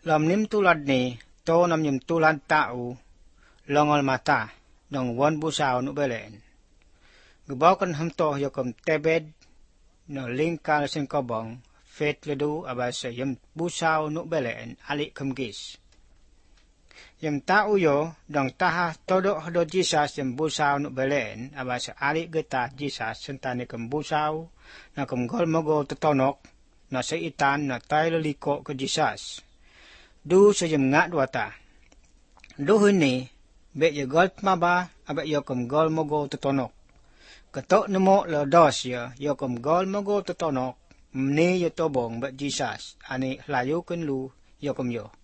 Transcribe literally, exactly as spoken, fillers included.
Lam nim tulad ni, to nam nim tulad tao, longol mata, dong wan busaw no belen. Gubaw kan hamto yokom tebed, no lingkal sin kobong, fet ledu abasa yam busaw no belen, alik kumgis. Yam tao yo, dong taha todo hado Jesus yam busaw no belen, abasa alik geta Jesus sentani kum busaw, na kum gol mogo totonok, na sa itan na tayo liko ke Jesus. Du sa yam ngat wata. Du huni, bet yo gol maba, abak yo kum gol mogo totonok. Katok nemo lo dos yo, yo kum gol mogo totonok, mni yo tobong bet Jesus, ani hlayu kun lu yo kum yo.